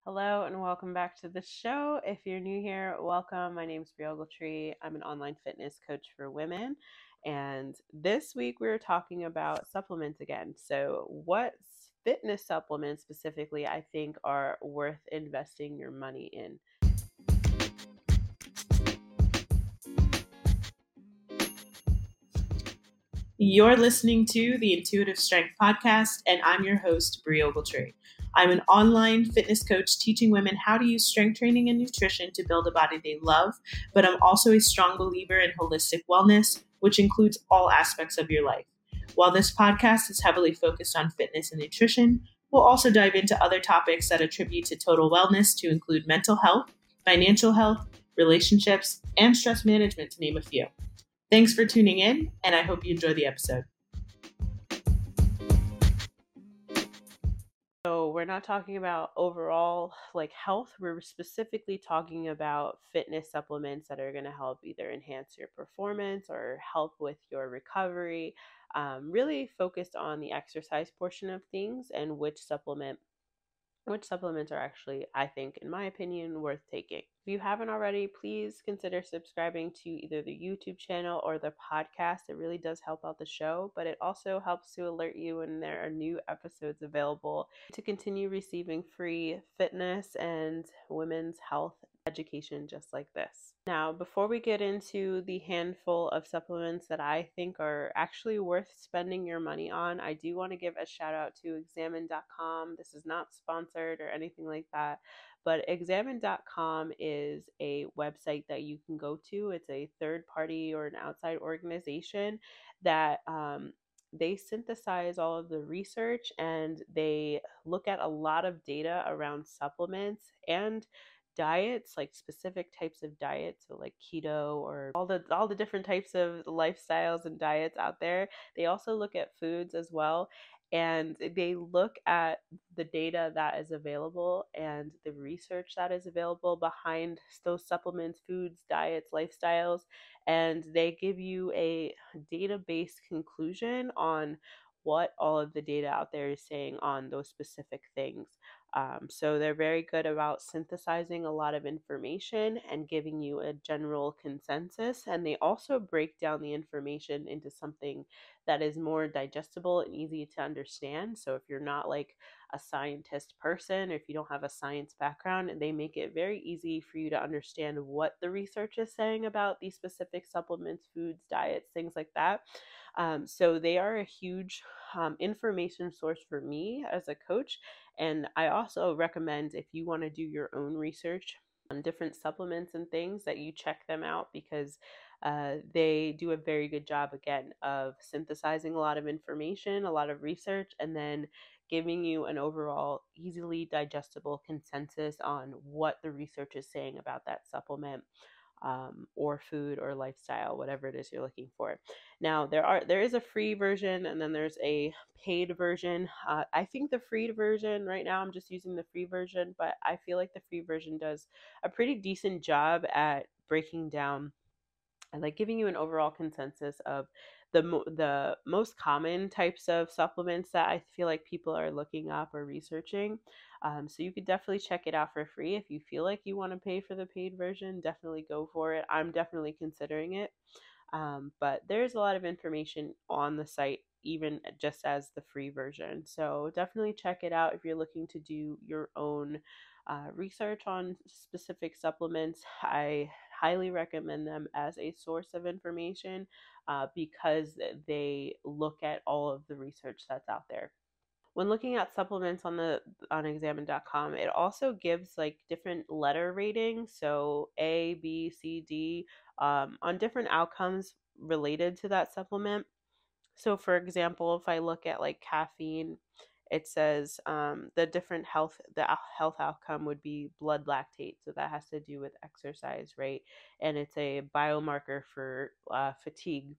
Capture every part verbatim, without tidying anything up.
Hello and welcome back to the show. If you're new here, welcome. My name is Bri Ogletree. I'm an online fitness coach for women. And this week we're talking about supplements again. So, what fitness supplements specifically I think are worth investing your money in? You're listening to the Intuitive Strength Podcast, and I'm your host, Bri Ogletree. I'm an online fitness coach teaching women how to use strength training and nutrition to build a body they love, but I'm also a strong believer in holistic wellness, which includes all aspects of your life. While this podcast is heavily focused on fitness and nutrition, we'll also dive into other topics that attribute to total wellness to include mental health, financial health, relationships, and stress management, to name a few. Thanks for tuning in, and I hope you enjoy the episode. So, we're not talking about overall like health. We're specifically talking about fitness supplements that are going to help either enhance your performance or help with your recovery. Um, really focused on the exercise portion of things and which supplement which supplements are actually, I think, in my opinion, worth taking. If you haven't already, please consider subscribing to either the YouTube channel or the podcast. It really does help out the show, but it also helps to alert you when there are new episodes available to continue receiving free fitness and women's health education just like this. Now, before we get into the handful of supplements that I think are actually worth spending your money on, I do want to give a shout out to examine dot com. This is not sponsored or anything like that, but examine dot com is a website that you can go to. It's a third party or an outside organization that um, they synthesize all of the research and they look at a lot of data around supplements and diets, like specific types of diets, so like keto or all the all the different types of lifestyles and diets out there. They also look at foods as well, and they look at the data that is available and the research that is available behind those supplements, foods, diets, lifestyles, and they give you a data-based conclusion on what all of the data out there is saying on those specific things. Um, so they're very good about synthesizing a lot of information and giving you a general consensus. And they also break down the information into something that is more digestible and easy to understand. So if you're not like a scientist person, or if you don't have a science background, they make it very easy for you to understand what the research is saying about these specific supplements, foods, diets, things like that. Um, so they are a huge um, information source for me as a coach. And I also recommend, if you want to do your own research on different supplements and things, that you check them out because uh, they do a very good job, again, of synthesizing a lot of information, a lot of research, and then giving you an overall easily digestible consensus on what the research is saying about that supplement, um, or food or lifestyle, whatever it is you're looking for. Now, there are there is a free version and then there's a paid version. Uh, I think the free version right now, I'm just using the free version, but I feel like the free version does a pretty decent job at breaking down and like giving you an overall consensus of the mo- the most common types of supplements that I feel like people are looking up or researching. Um, so you could definitely check it out for free. If you feel like you want to pay for the paid version, definitely go for it. I'm definitely considering it. Um, but there's a lot of information on the site, even just as the free version. So definitely check it out if you're looking to do your own uh, research on specific supplements. I highly recommend them as a source of information uh, because they look at all of the research that's out there. When looking at supplements on the on examine dot com, it also gives like different letter ratings, so A, B, C, D, um, on different outcomes related to that supplement. So, for example, if I look at like caffeine, it says um, the different health the health outcome would be blood lactate, so that has to do with exercise, right? And it's a biomarker for uh, fatigue.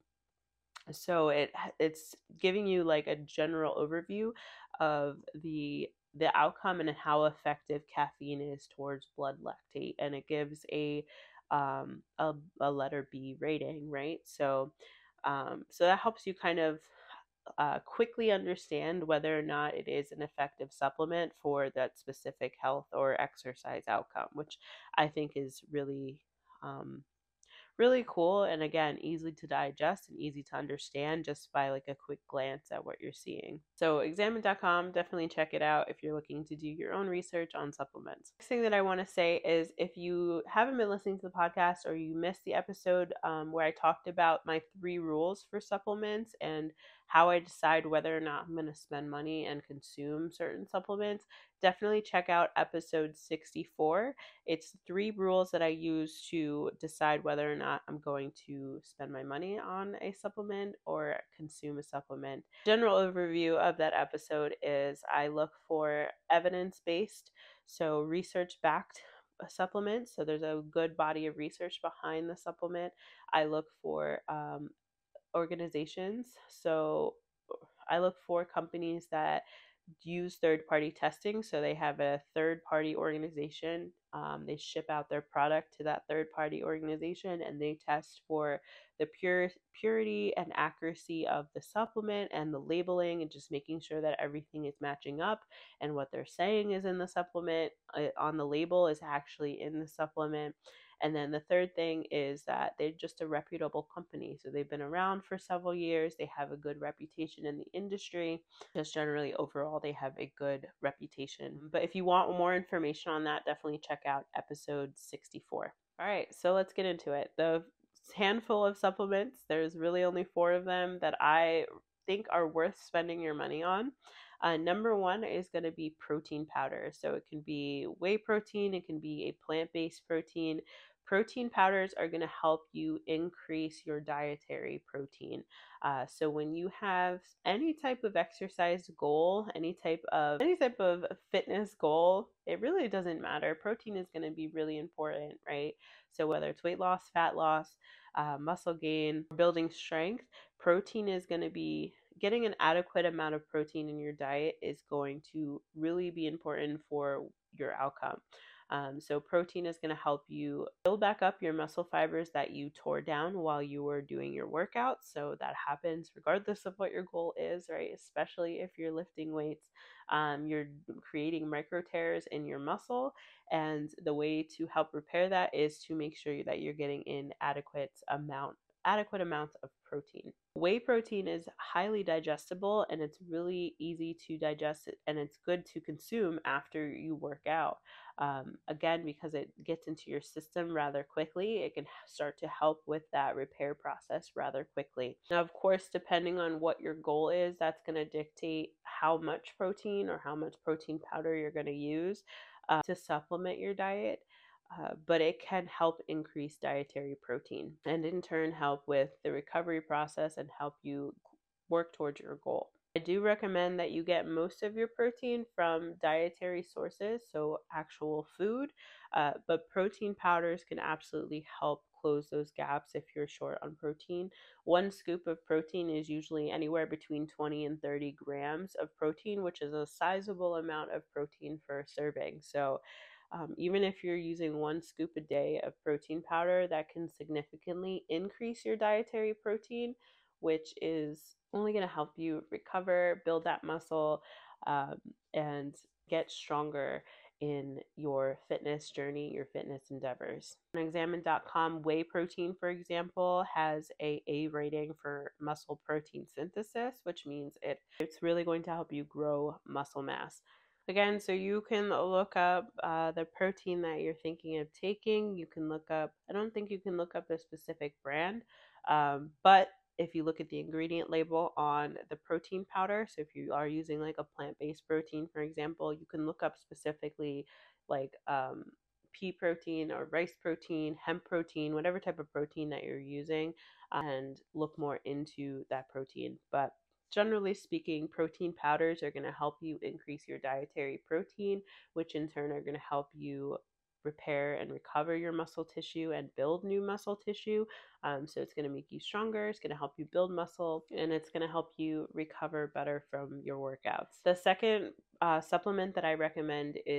So it it's giving you like a general overview of the the outcome and how effective caffeine is towards blood lactate, and it gives a um a, a letter B rating, right? So um so that helps you kind of uh, quickly understand whether or not it is an effective supplement for that specific health or exercise outcome, which I think is really um, really cool, and again, easy to digest and easy to understand just by like a quick glance at what you're seeing. So examine dot com, definitely check it out if you're looking to do your own research on supplements. Next thing that I want to say is, if you haven't been listening to the podcast or you missed the episode um, where I talked about my three rules for supplements and how I decide whether or not I'm going to spend money and consume certain supplements, definitely check out episode sixty-four. It's three rules that I use to decide whether or not I'm going to spend my money on a supplement or consume a supplement. General overview of that episode is I look for evidence-based, so research-backed supplements. So there's a good body of research behind the supplement. I look for um, organizations. So I look for companies that use third party testing. So they have a third party organization. Um, they ship out their product to that third party organization and they test for the pure purity and accuracy of the supplement and the labeling, and just making sure that everything is matching up and what they're saying is in the supplement uh, on the label is actually in the supplement. And then the third thing is that they're just a reputable company. So they've been around for several years. They have a good reputation in the industry. Just generally, overall, they have a good reputation. But if you want more information on that, definitely check out episode sixty-four. All right, so let's get into it. The handful of supplements, there's really only four of them that I think are worth spending your money on. Uh, number one is going to be protein powder. So it can be whey protein, it can be a plant-based protein. Protein powders are going to help you increase your dietary protein. Uh, so when you have any type of exercise goal, any type of any type of fitness goal, it really doesn't matter. Protein is going to be really important, right? So whether it's weight loss, fat loss, uh, muscle gain, building strength, protein is going to be getting an adequate amount of protein in your diet is going to really be important for your outcome. Um, so protein is going to help you build back up your muscle fibers that you tore down while you were doing your workouts. So that happens regardless of what your goal is, right? Especially if you're lifting weights, um, you're creating micro tears in your muscle. And the way to help repair that is to make sure that you're getting in adequate amount adequate amounts of protein. Whey protein is highly digestible and it's really easy to digest it, and it's good to consume after you work out. Um, again, because it gets into your system rather quickly, it can start to help with that repair process rather quickly. Now, of course, depending on what your goal is, that's going to dictate how much protein or how much protein powder you're going to use uh, to supplement your diet. Uh, but it can help increase dietary protein and in turn help with the recovery process and help you work towards your goal. I do recommend that you get most of your protein from dietary sources, so actual food, uh, but protein powders can absolutely help close those gaps if you're short on protein. One scoop of protein is usually anywhere between twenty and thirty grams of protein, which is a sizable amount of protein for a serving. So um, even if you're using one scoop a day of protein powder, that can significantly increase your dietary protein, which is only going to help you recover, build that muscle, um, and get stronger in your fitness journey, your fitness endeavors. On examine dot com, whey protein, for example, has a A rating for muscle protein synthesis, which means it, it's really going to help you grow muscle mass. Again, so you can look up uh, the protein that you're thinking of taking. You can look up, I don't think you can look up a specific brand, um, but if you look at the ingredient label on the protein powder, so if you are using like a plant-based protein, for example, you can look up specifically like um, pea protein or rice protein, hemp protein, whatever type of protein that you're using, and look more into that protein. But generally speaking, protein powders are going to help you increase your dietary protein, which in turn are going to help you repair and recover your muscle tissue and build new muscle tissue. Um, so it's going to make you stronger, it's going to help you build muscle, and it's going to help you recover better from your workouts. The second uh, supplement that I recommend is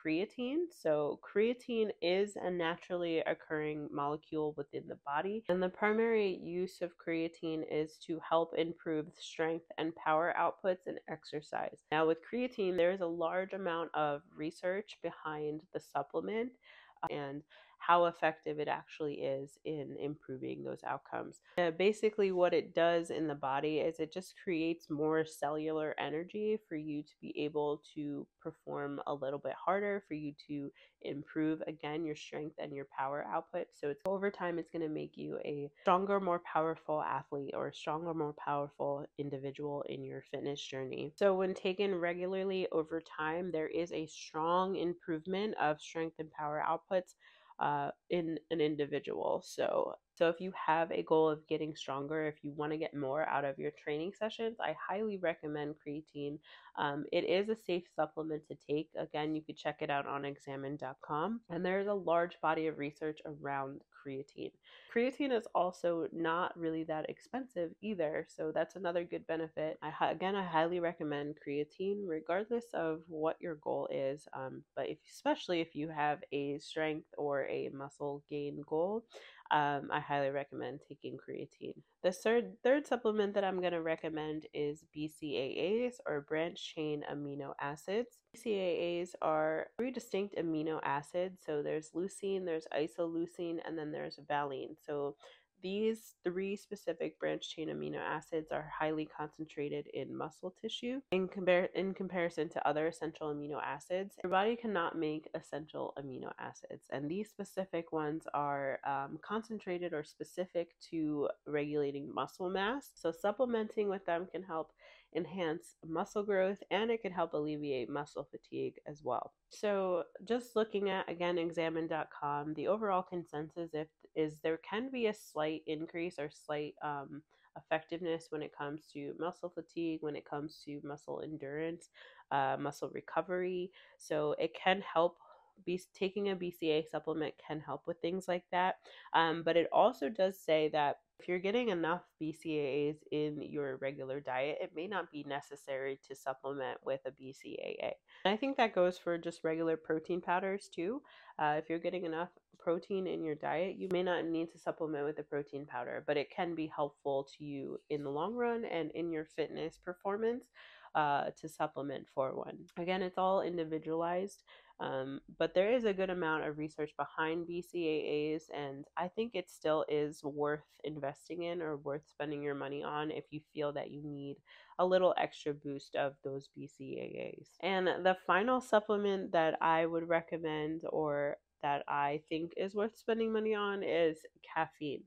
creatine. So creatine is a naturally occurring molecule within the body, and the primary use of creatine is to help improve strength and power outputs in exercise. Now, with creatine, there is a large amount of research behind the supplement and how effective it actually is in improving those outcomes. Uh, basically, what it does in the body is it just creates more cellular energy for you to be able to perform a little bit harder, for you to improve again your strength and your power output. So it's over time, it's going to make you a stronger, more powerful athlete or a stronger, more powerful individual in your fitness journey. So when taken regularly over time, there is a strong improvement of strength and power outputs uh, in an individual. So, so if you have a goal of getting stronger, if you want to get more out of your training sessions, I highly recommend creatine. Um, it is a safe supplement to take. Again, you could check it out on examine dot com, and there's a large body of research around creatine. Creatine is also not really that expensive either, so that's another good benefit. I again, I highly recommend creatine, regardless of what your goal is. Um, but if, especially if you have a strength or a muscle gain goal, um, I highly recommend taking creatine. The third third supplement that I'm going to recommend is B C A As, or branched chain amino acids. B C A As are three distinct amino acids. So there's leucine, there's isoleucine, and then there's valine. So these three specific branched chain amino acids are highly concentrated in muscle tissue in, compar- in comparison to other essential amino acids. Your body cannot make essential amino acids, and these specific ones are um, concentrated or specific to regulating muscle mass. So supplementing with them can help enhance muscle growth, and it can help alleviate muscle fatigue as well. So just looking at, again, examine dot com, the overall consensus if, is there can be a slight increase or slight um, effectiveness when it comes to muscle fatigue, when it comes to muscle endurance, uh, muscle recovery. So it can help. Be, taking a B C A supplement can help with things like that. Um, but it also does say that if you're getting enough B C A As in your regular diet, it may not be necessary to supplement with a B C A A. And I think that goes for just regular protein powders too. Uh, if you're getting enough protein in your diet, you may not need to supplement with a protein powder, but it can be helpful to you in the long run and in your fitness performance uh, to supplement for one. Again, it's all individualized. Um, but there is a good amount of research behind B C A As, and I think it still is worth investing in or worth spending your money on if you feel that you need a little extra boost of those B C A As. And the final supplement that I would recommend, or that I think is worth spending money on, is caffeine.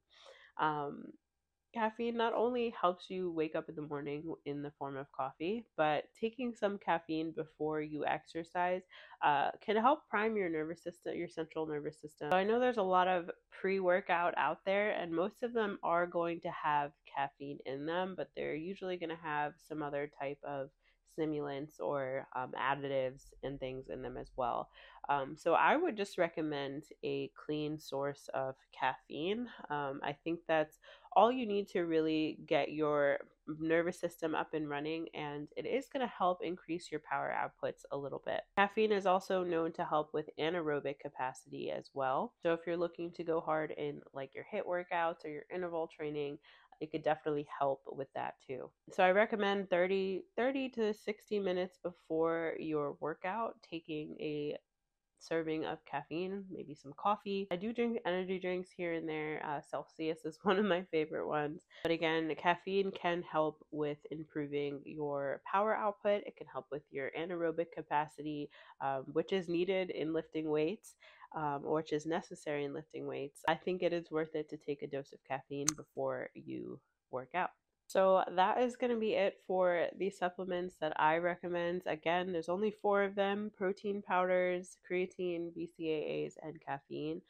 Um, Caffeine not only helps you wake up in the morning in the form of coffee, but taking some caffeine before you exercise uh, can help prime your nervous system, your central nervous system. So I know there's a lot of pre-workout out there, and most of them are going to have caffeine in them, but they're usually going to have some other type of stimulants or um, additives and things in them as well. Um, so I would just recommend a clean source of caffeine. Um, I think that's all you need to really get your nervous system up and running, and it is going to help increase your power outputs a little bit. Caffeine is also known to help with anaerobic capacity as well. So if you're looking to go hard in like your HIIT workouts or your interval training, it could definitely help with that too. So I recommend thirty, thirty to sixty minutes before your workout taking a serving of caffeine, maybe some coffee. I do drink energy drinks here and there. Uh, Celsius is one of my favorite ones. But again, caffeine can help with improving your power output. It can help with your anaerobic capacity, um, which is needed in lifting weights. Um, or which is necessary in lifting weights. I think it is worth it to take a dose of caffeine before you work out. So that is going to be it for the supplements that I recommend. Again, there's only four of them: protein powders, creatine, B C A As, and caffeine.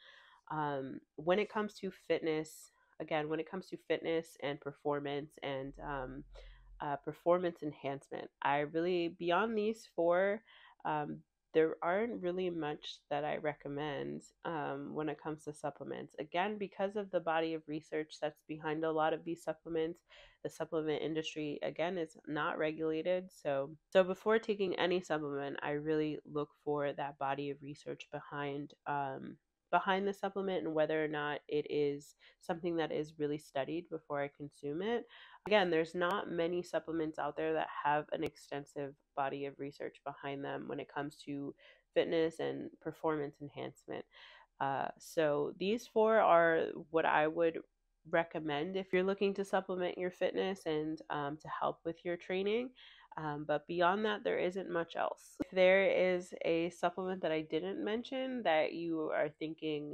Um, when it comes to fitness, again, when it comes to fitness and performance and um, uh, performance enhancement, I really, beyond these four, um, there aren't really much that I recommend um, when it comes to supplements. Again, because of the body of research that's behind a lot of these supplements, the supplement industry again is not regulated. So, so before taking any supplement, I really look for that body of research behind um, behind the supplement and whether or not it is something that is really studied before I consume it. Again, there's not many supplements out there that have an extensive body of research behind them when it comes to fitness and performance enhancement. Uh, so these four are what I would recommend if you're looking to supplement your fitness and um, to help with your training. Um, but beyond that, there isn't much else. If there is a supplement that I didn't mention that you are thinking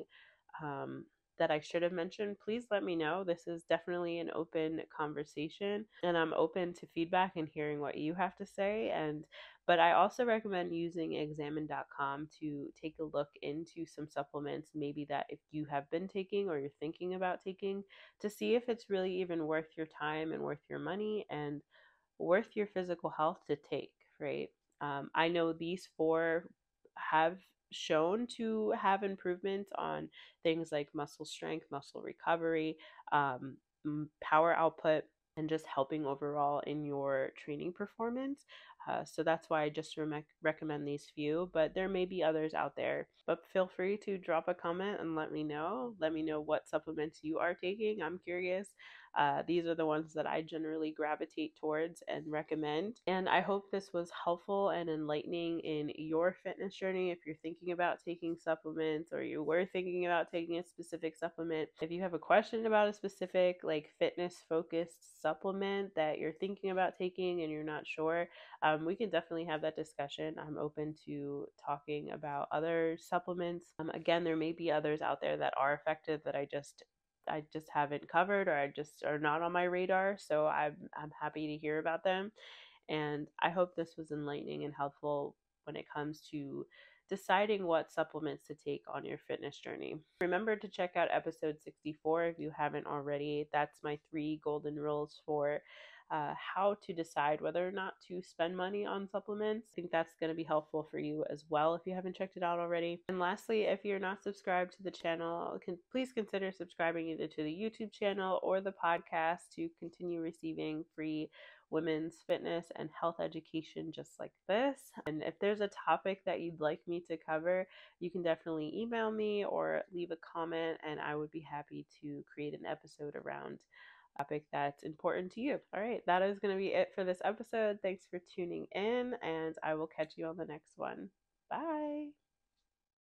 um, that I should have mentioned, please let me know. This is definitely an open conversation, and I'm open to feedback and hearing what you have to say. And but I also recommend using examine dot com to take a look into some supplements, maybe that if you have been taking or you're thinking about taking, to see if it's really even worth your time and worth your money and worth your physical health to take, right? Um, I know these four have shown to have improvements on things like muscle strength, muscle recovery, um, power output, and just helping overall in your training performance. Uh, so that's why I just re- recommend these few, but there may be others out there. But feel free to drop a comment and let me know. Let me know what supplements you are taking. I'm curious. Uh, these are the ones that I generally gravitate towards and recommend. And I hope this was helpful and enlightening in your fitness journey. If you're thinking about taking supplements or you were thinking about taking a specific supplement, if you have a question about a specific like fitness focused supplement that you're thinking about taking and you're not sure, um, we can definitely have that discussion. I'm open to talking about other supplements. Um, again, there may be others out there that are effective that I just I just haven't covered or I just are not on my radar. So I'm I'm happy to hear about them. And I hope this was enlightening and helpful when it comes to deciding what supplements to take on your fitness journey. Remember to check out episode sixty-four if you haven't already. That's my three golden rules for uh, how to decide whether or not to spend money on supplements. I think that's going to be helpful for you as well if you haven't checked it out already. And lastly, if you're not subscribed to the channel, can, please consider subscribing either to the YouTube channel or the podcast to continue receiving free women's fitness and health education just like this. And if there's a topic that you'd like me to cover, you can definitely email me or leave a comment, and I would be happy to create an episode around topic that's important to you. All right, that is going to be it for this episode. Thanks for tuning in, and I will catch you on the next one. Bye.